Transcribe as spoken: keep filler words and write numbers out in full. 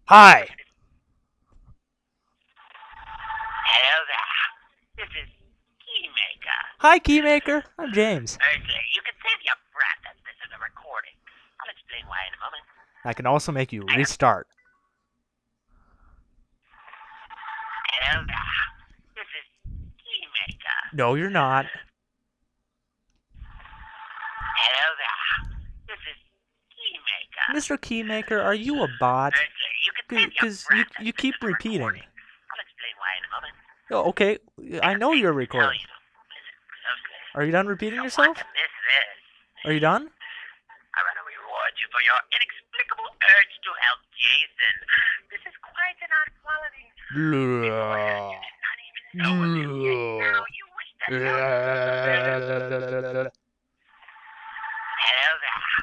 Hi. Hello there. This is Keymaker. Hi, Keymaker. I'm James. Okay, you can save your breath as this is a recording. I'll explain why in a moment. I can also make you I am. restart. Hello there. This is Keymaker. No, you're not. Hello there. This is Keymaker. mister Keymaker, are you a bot? Okay, you can save your Because you, breath as you this keep is a repeating. recording. I'll explain why in a moment. Oh, okay, I I got know things you're to tell recording. you. Listen closely. Are you done repeating So what yourself? this is, Are you done? I want to reward you for your inexplicable urge to help Jason. This is quite an odd quality. Beforehand, you did not even know of him, yet now you wish to help.